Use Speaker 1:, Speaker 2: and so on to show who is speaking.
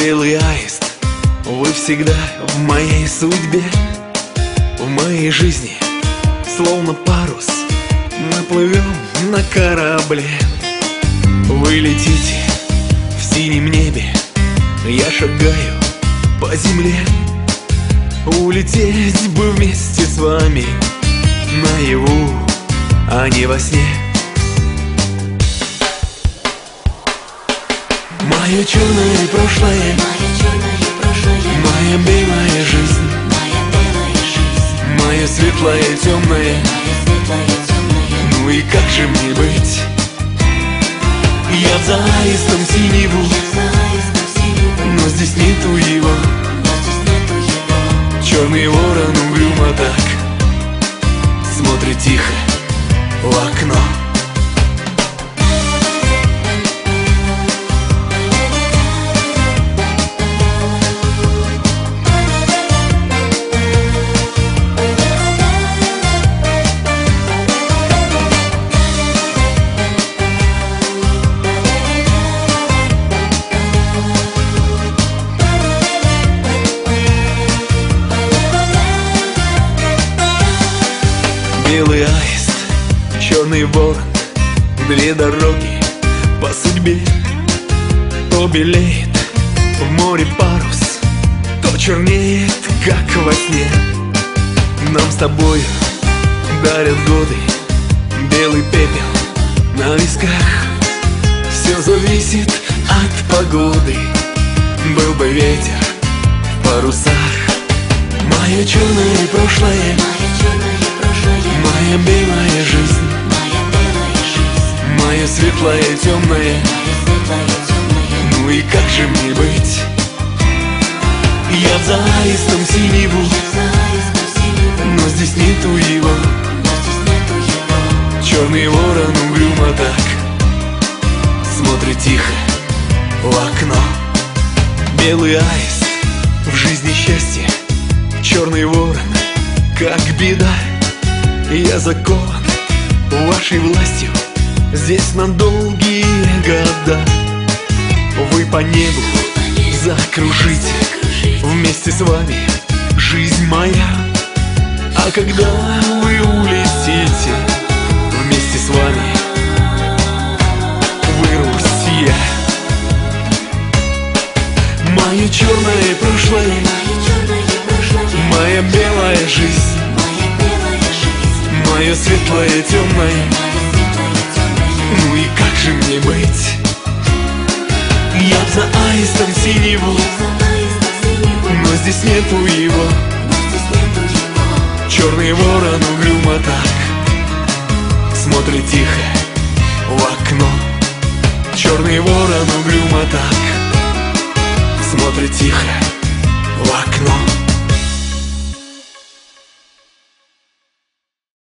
Speaker 1: Белый аист, вы всегда в моей судьбе, в моей жизни, словно парус. Мы плывем на корабле. Вы летите в синем небе, я шагаю по земле. Улететь бы вместе с вами наяву, а не во сне. Мое черное прошлое, моя белая жизнь, мое светлое темное. Ну и как же мне быть? Я в заистом синеву, но здесь нету его. Черный ворон угрюмо так смотрит тихо в окно. Белый аист, черный ворон, две дороги по судьбе. То белеет в море парус, то чернеет, как во сне. Нам с тобою дарят годы белый пепел на висках. Все зависит от погоды, был бы ветер в парусах. Мое черное прошлое, моя белая жизнь, мое светлое темное. Ну и как же мне быть? Я в заистом синеву, но здесь нету его. Черный ворон угрюмо так смотрит тихо в окно. Белый аист, в жизни счастье, черный ворон, как беда. Я закован вашей властью здесь на долгие года. Вы по небу закружите, вместе с вами жизнь моя. А когда вы улетите, вместе с вами вырвусь я. Мое черное прошлое, моя белая жизнь, мое светлое темное. Ну и как же мне быть? Я за аистом синеву, но здесь нету его. Черный ворон угрюмо так смотрит тихо в окно. Черный ворон угрюмо так смотрит тихо в окно.